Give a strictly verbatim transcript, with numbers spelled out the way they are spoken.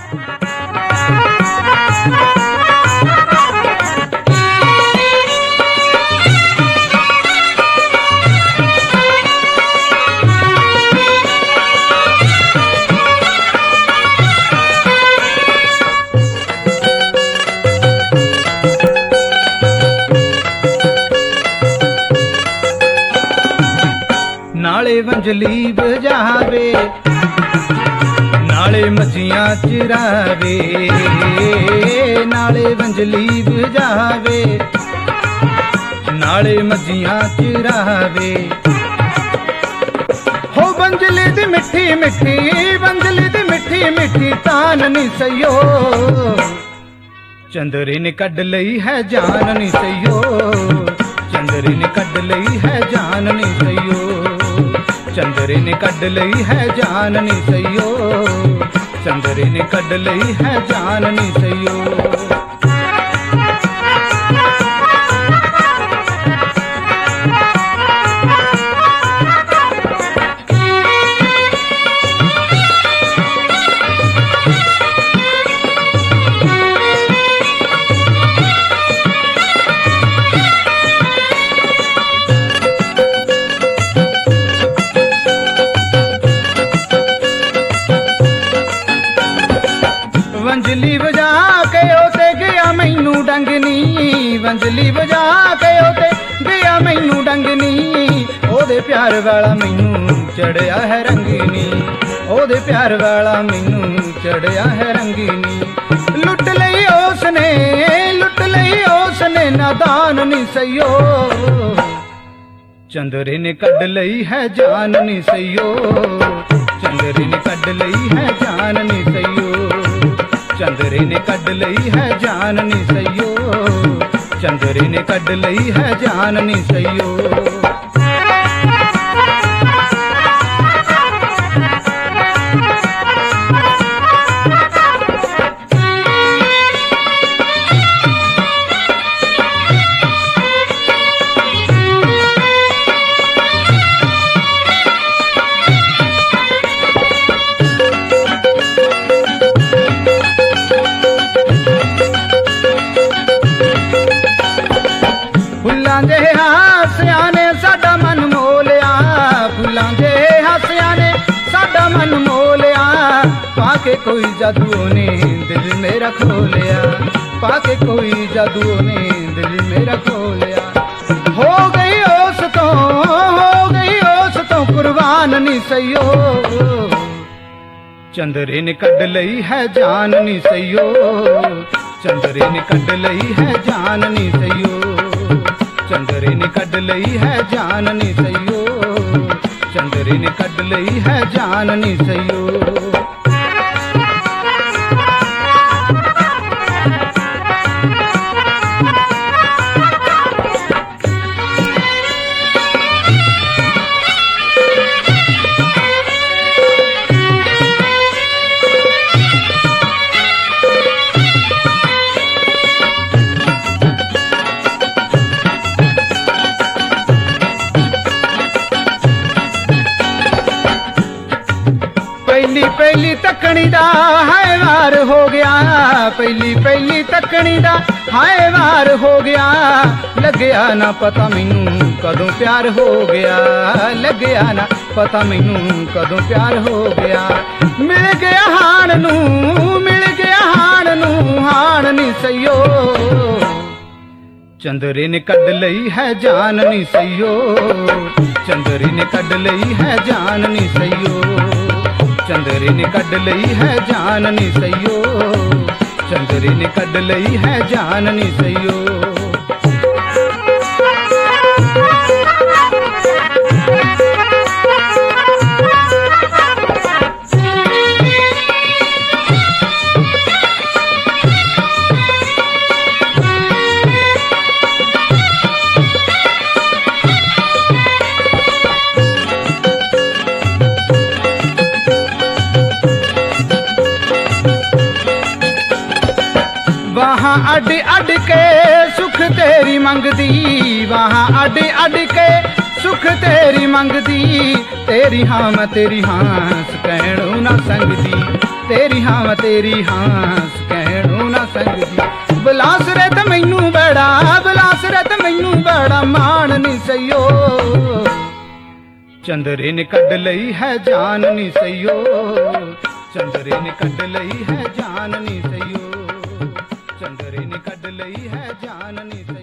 नाले वंजली बजावे नाले मच्छियां चरावे, नाले वंजली बजावे नाले मच्छियां चरावे। हो वंजली दी मिठी मिठी वंजली दी मिठी मिठी तान नी सयो, चंदरे ने कड लई है जान नी सयो, चंदरे ने कड लई है जान नी सयो, चंदरे ने कड लई है जान नी सयो, चंदरे ने कड लई है जान नी सयो। वंजली बजा के ओते गया मैनू डंगनी, वंजली बजा के ओते गया मैनू डंगनी, ओदे प्यार वाला मैनू चढ़िया है रंगीनी, ओदे प्यार वाला मैनू चढ़िया है रंगीनी। लुट लई उसने लुट लई उसने नादान नी सयो, चंदरे ने कड लई है जान नी सयो, चंदरे ने कड लई है जान नी सयो, चंदरे ने कड लई है जान नी सयो, चंदरे ने कड लई है जान नी सयो। फुल्लां दे हासियां ने साडा मन मोलिया, फुल्लां दे हासियां ने साडा मन मोलिया, पाके कोई जादू ने दिल मेरा खोलिया, पाके कोई जादू ने दिल मेरा खोलिया। हो गई उस तो हो गई उस तो कुर्बान नी सयो, चंदरे ने कड लई है जान नी सयो, चंदरे ने कड लई है जान नी सयो, चंदरे ने कड लई है जान नी सयो, चंदरे ने कड लई है जान नी सयो। पहली पहली तकनी दा हाय वार हो गया, पहली पहली तकनी दा हाय वार हो गया, लगया ना पता मैनू कदों प्यार हो गया, लगया ना पता मैनू कदों प्यार हो गया। मिल गया हाण नू मिल गया हाण नू हाण नी सयो, चंदरे ने कड लई है जान नी सयो, चंदरे ने कड लई है जान नी सयो, चंदरे ने कड लई है जान नी सयो, चंदरे ने कड लई है जान नी सयो। वहाँ अड अड के सुख तेरी मंगदी, वहाँ अड अड के सुख तेरी मंगदी, तेरी हाँ मैं तेरी हाँ कहणों ना संगदी, तेरी हाँ मैं तेरी हाँस कहणो ना संग जी बलास रे ते मैनू बड़ा बलास रे ते मैनू बड़ा मान नी सईयो चंदरे ने कढ लई है जान नी सईयो चंदरे ने कढ लई है जान नी सईयो चंदरे ने कढ लई है जान नी सईयो।